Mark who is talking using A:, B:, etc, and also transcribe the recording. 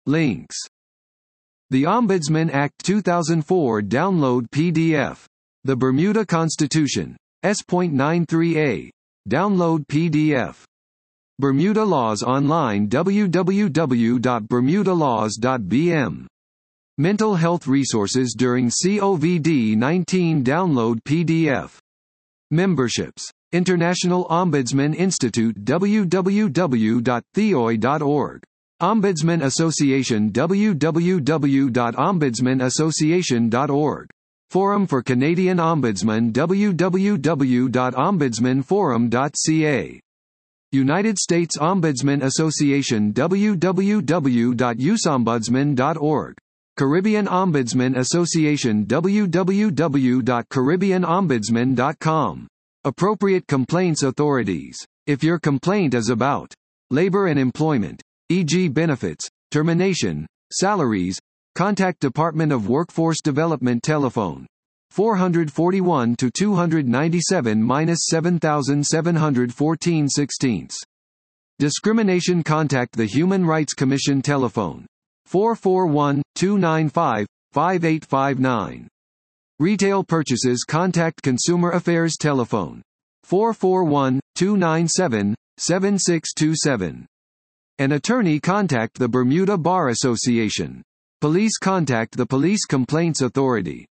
A: Links. The Ombudsman Act 2004 download PDF. The Bermuda Constitution. S.93a. Download PDF. Bermuda Laws Online www.bermudalaws.bm. Mental Health Resources During COVID-19 Download PDF. Memberships. International Ombudsman Institute www.theoi.org. Ombudsman Association www.ombudsmanassociation.org. Forum for Canadian Ombudsman www.ombudsmanforum.ca. United States Ombudsman Association www.usombudsman.org. Caribbean Ombudsman Association www.caribbeanombudsman.com. Appropriate complaints authorities. If your complaint is about labor and employment, e.g. benefits, termination, salaries, contact Department of Workforce Development telephone 441 to 297-7714/16. Discrimination, contact the Human Rights Commission telephone 441-295-5859. Retail purchases, contact Consumer Affairs telephone 441-297-7627. An attorney, contact the Bermuda Bar Association. Police, contact the Police Complaints Authority